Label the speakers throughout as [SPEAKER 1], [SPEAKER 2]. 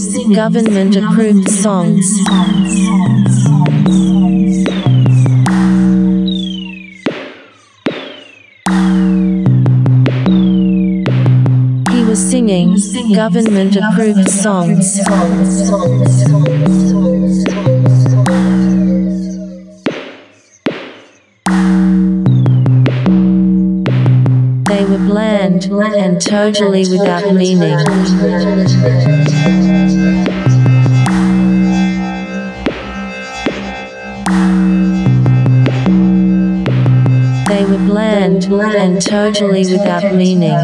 [SPEAKER 1] government-approved songs. He was singing government-approved songs. They were bland and totally without meaning. They were bland and totally without meaning.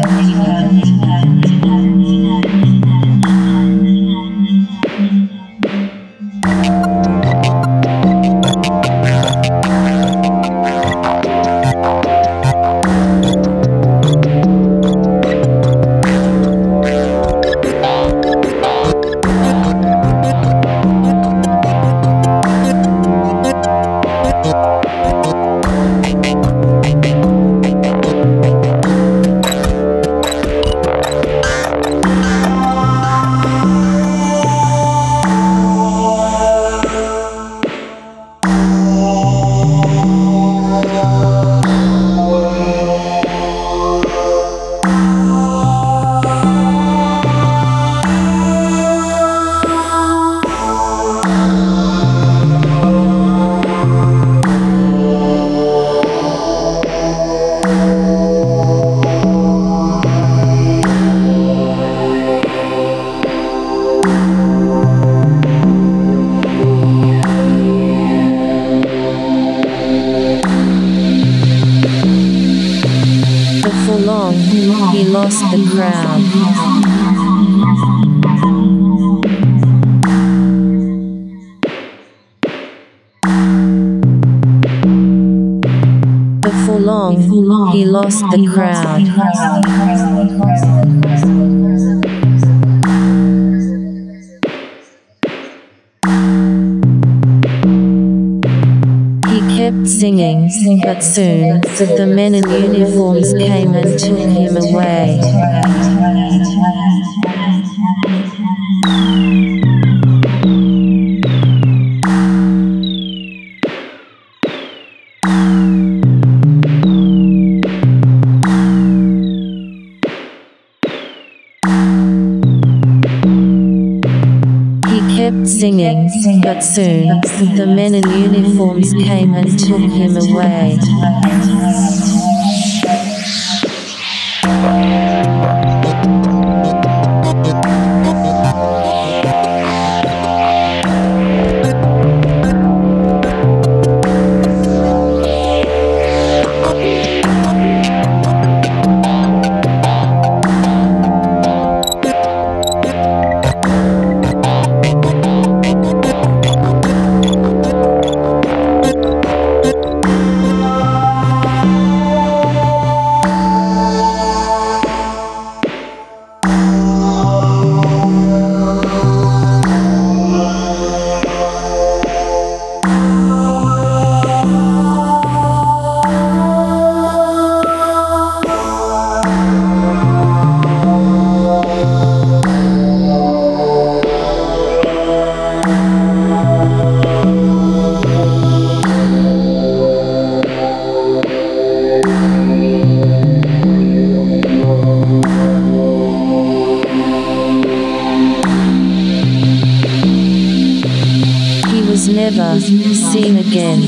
[SPEAKER 1] Before long, he lost the crowd. Before long, he lost the crowd. He kept singing, but soon, the men in uniforms came and took him away. Kept singing, but soon, the men in uniforms came and took him away. Was never seen again.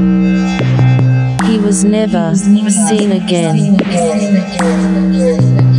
[SPEAKER 1] He was never seen again.